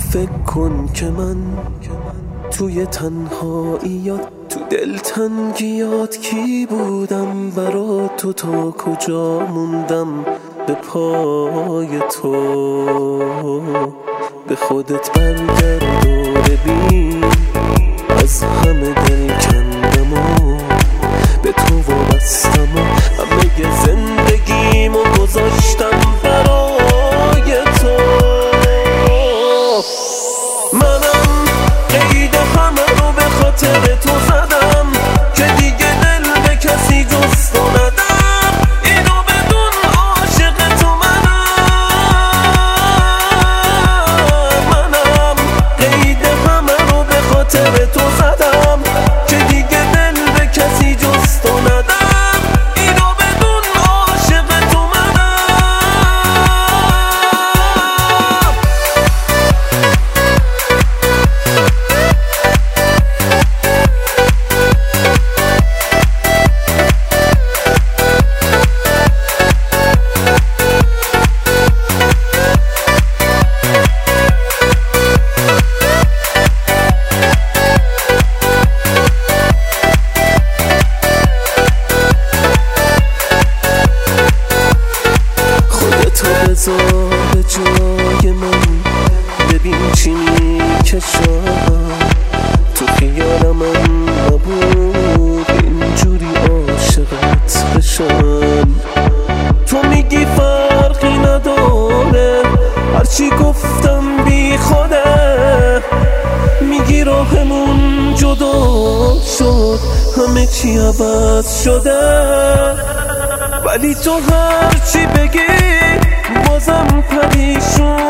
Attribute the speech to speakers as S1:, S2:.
S1: فکر کن که من توی تنهاییات، تو دلتنگیات کی بودم برا تو، تا کجا موندم به پای تو. به خودت برگرد و ببین از همه دل کندم و به تو وابستم و همه زندگیمو گذاشتم برای تو. منم قید همه رو به خاطر تو زدم که دیگه دل به کسی جز تو ندم. اینو بدون عاشق تو منم قید همه رو به خاطر تو زدم که دیگه دل به کسی جز تو ندم. اینو بدون عاشق تو بذار به جای من، ببین چی میکشم. تو خیالم من نبود اینجوری عاشقت بشم. تو میگی فرقی نداره هرچی گفتم بی خوده، میگی راهمون جدا شد همه چی عوض شده. ولی تو هرچی بگی بازم پریشون